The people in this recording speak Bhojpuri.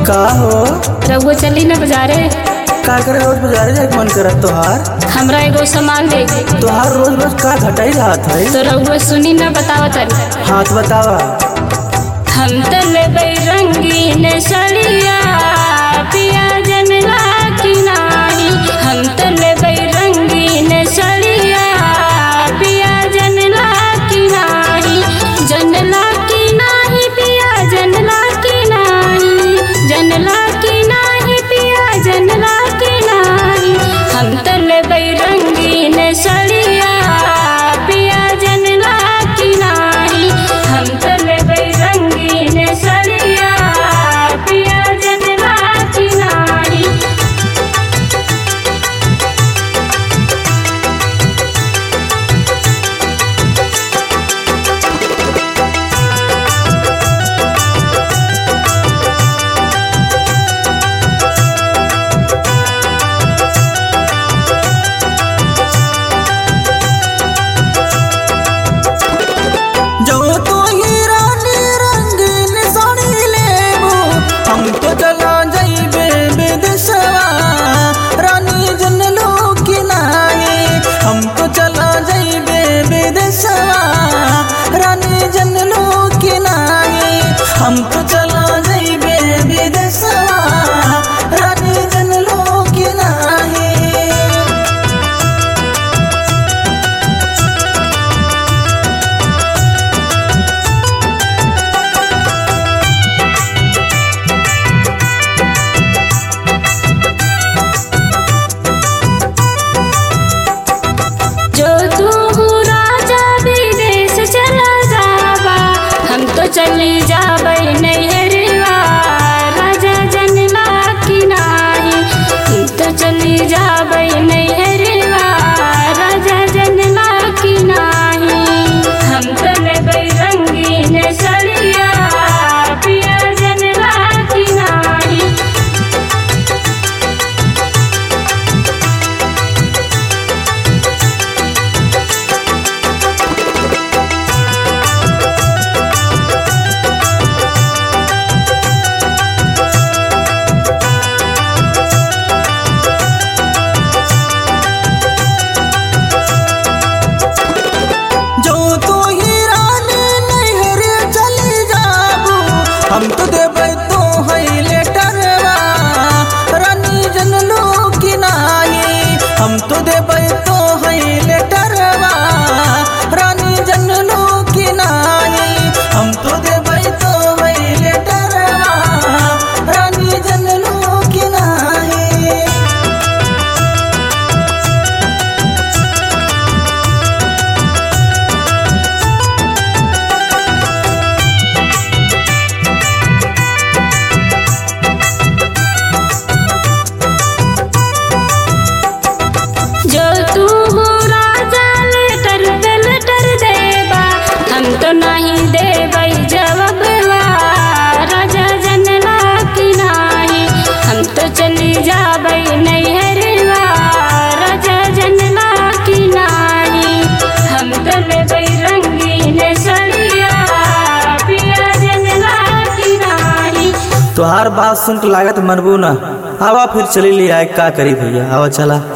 का हो रउआ चली न बाजारे। का करे रोज बाजारे जाए मन करत तोहार। हमरा एगो सामान दे। तोहार रोज रोज का घटाई रात है। तो रउआ सुनी न बतावा तनी। हाथ बतावा। हम त लेबै रंगीन सड़िया पिया जनला की नाही। हम त लेबै रंगीन सड़िया पिया जनला की नाही। जनला की नाही पिया जनला की नाही। जनला की नाही पिया जनला की नाही। हम त लेबै रंगीन सड़िया पिया जनला की नाही। हम त लेबै रंगीन सड़िया पिया जनला की नाही। जो तो ही रानी रंगीन साड़ी लेबो हम तो चला जाइबे विदेशवा। रानी जनलो की नाही हम तो चला जाइबे विदेशवा। रानी जनलो की नाही हम तो चला जाइबे विदेशवा। रानी जनलो की नाही। जो तू राजा विदेश चला जाबा हम तो चली जाबै नैहरवा। राजा जनला की नाही हम तो चली जाबै नैहरवा। राजा जनला की नाही। हम तो लेबै रंगीन सड़िया पिया जनला की नाही। जो तो ही रानी नैहर चली जाबू हम तो देबै तो है लेटरवा। रानी जनलो की नाही हम तो देबै तो है लेटरवा। रानी जनलो की नाही हम तो देबै तो है लेटरवा। रानी जनलो की नाही। जो तू राजा लेटर देबा हम तो नहीं देबै जवाबवा। राजा जनला की नाही हम तो चली जाबै नैहरवा। राजा जनला की नाही हम तो लेबै रंगीन सड़िया पिया जनला की नाही। तोहार बात सुन के लागत मनबू ना। आवा फिर चली ले आए का करी भैया। आवा चला।